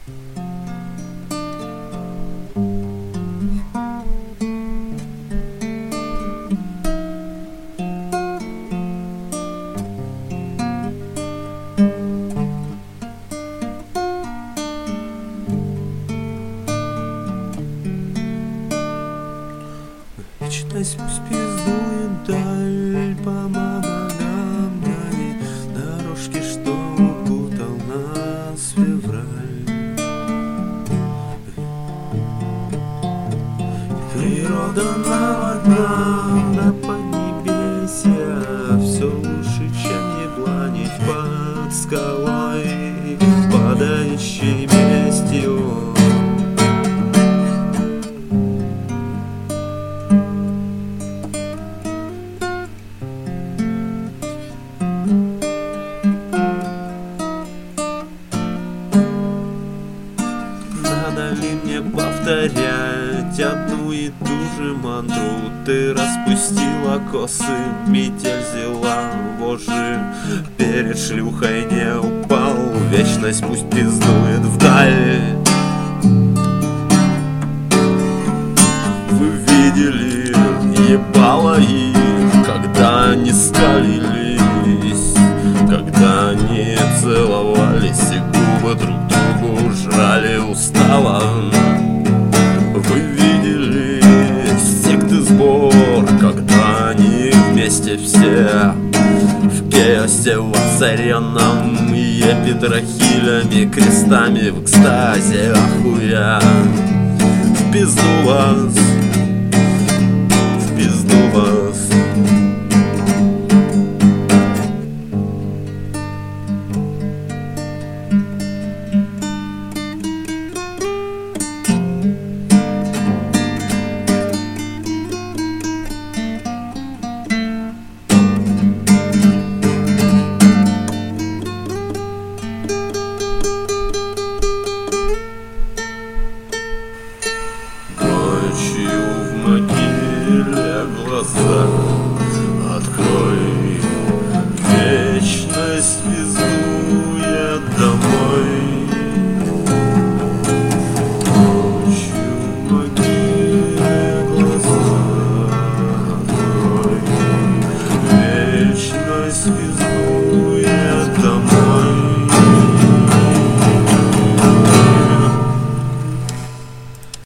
Вечность пусть пиздует даль по моногамной дорожке, что укутал нас февраль. Природа нам одна на поднебесье, все лучше, чем ебланить под скалой, падающей местью. Надо ли мне повторять одну и ту же мантру? Ты распустила косы, метель взяла вожжи, перед шлюхой не упал, вечность пусть пиздует вдаль. Вы видели ебало их, когда они скалились, когда они целовались и губы друг другу жрали устало. Вы видели секты сбор, когда они вместе все в кеосе воцаренном, и эпитрахилями, крестами в экстазе, ахуя в пизду вас.